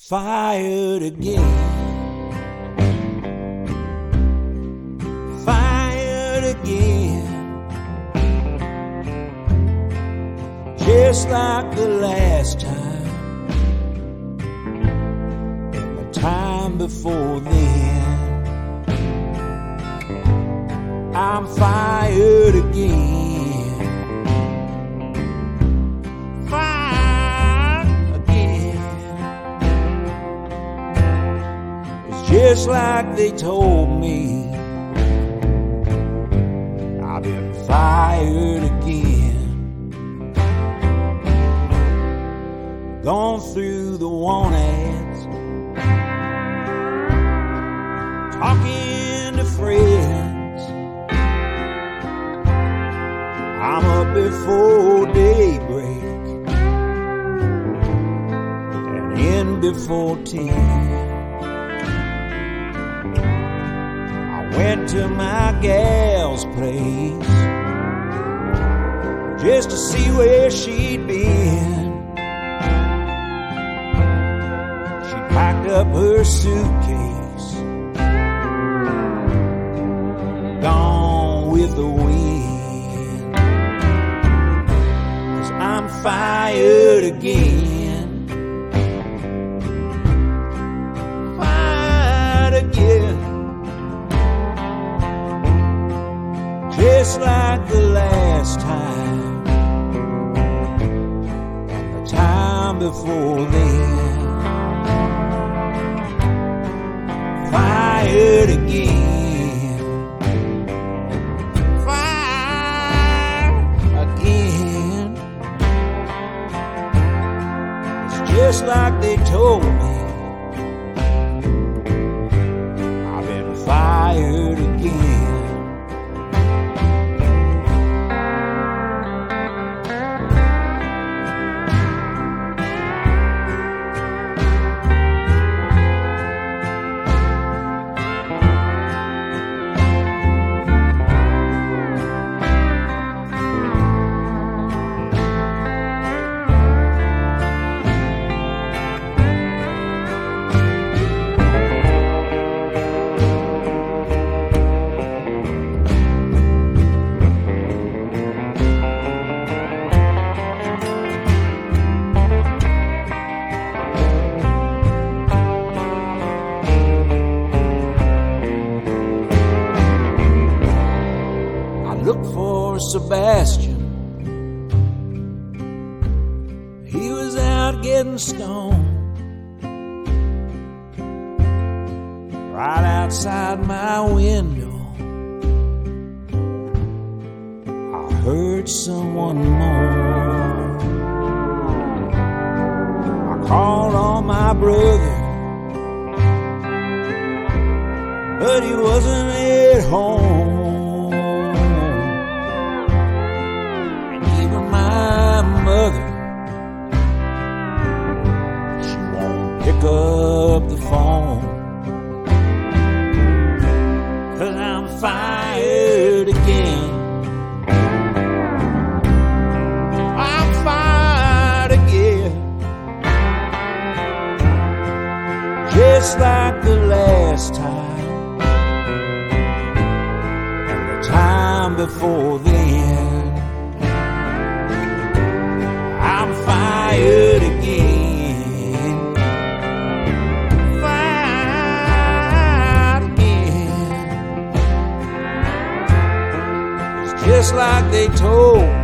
Fired again. Fired again. Just like the last time and the time before then. I'm fired again. Just like they told me, I've been fired again. Gone through the want ads, talking to friends. I'm up before daybreak and in before 10. Went to my gal's place just to see where she'd been. She packed up her suitcase, gone with the wind. 'Cause I'm fired again. Fired again. Just like the last time and the time before then. Fired again. Fired again. It's just like they told me, I've been fired again. Look for Sebastian. He was out getting stoned right outside my window. I heard someone moan. I called on my brother, but he wasn't at home. Pick up the phone, 'cause I'm fired again. I'm fired again. Just like the last time and the time before then. I'm fired again. Just like they told